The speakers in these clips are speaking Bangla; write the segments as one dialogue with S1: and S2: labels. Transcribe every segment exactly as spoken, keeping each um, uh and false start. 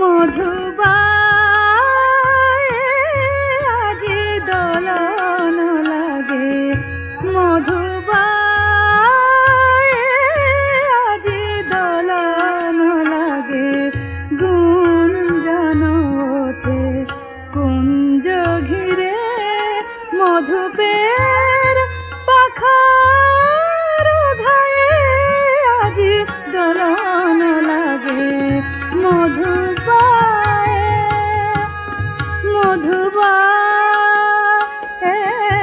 S1: মধুবায়ে আজি দোলন লাগে মধুবায়ে আজি দোলন লাগে গুঞ্জন ওঠে কুঞ্জ ঘিরে মধুপের পাখার ধায়ে আজি দোলন লাগে মধুবায়ে মধুবায়ে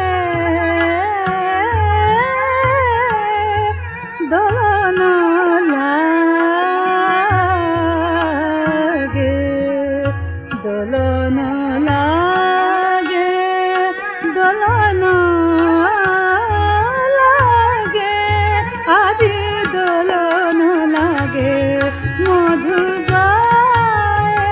S1: দোলন লাগে দোলন লাগে দোলন লাগে আজি দোলন লাগে মধুবায়ে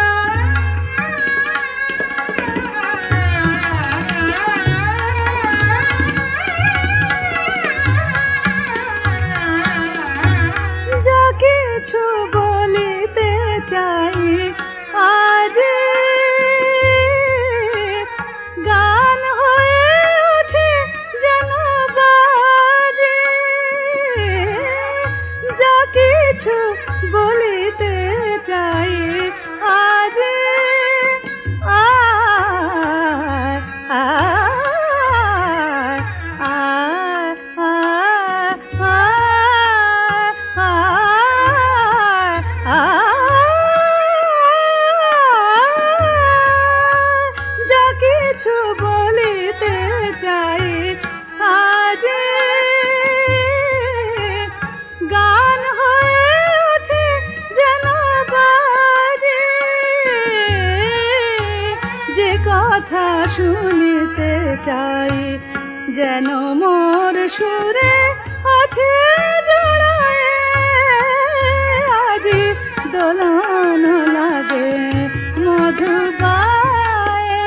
S1: যা কিছু বলিতে চাই আজ গান হয়ে ওঠে যেন বাজে যা কিছু বলিতে চাই আজ আয় আয় আয় যা কিছু বলিতে চাই আজ গান হয়ে ওঠে যেন বাজে যে কথা শুনিতে চাই যেন মোর সুরে আছে জড়ায়ে আজি দোলন লাগে মধুবায়ে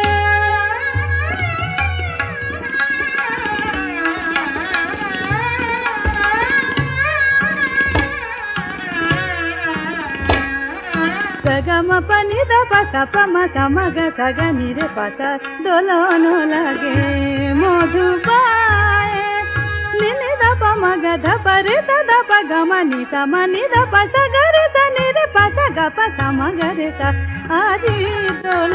S1: সগম পনি দ পসা পম সম গ সগ নি রে পসা দোলন লাগে মধুবায়ে নিনি দ পম গ ধ প রে স দ প গ ম নি স ম নি দ প স গ রে স নি রে প স গ প স ম গ রে স আজি দোলন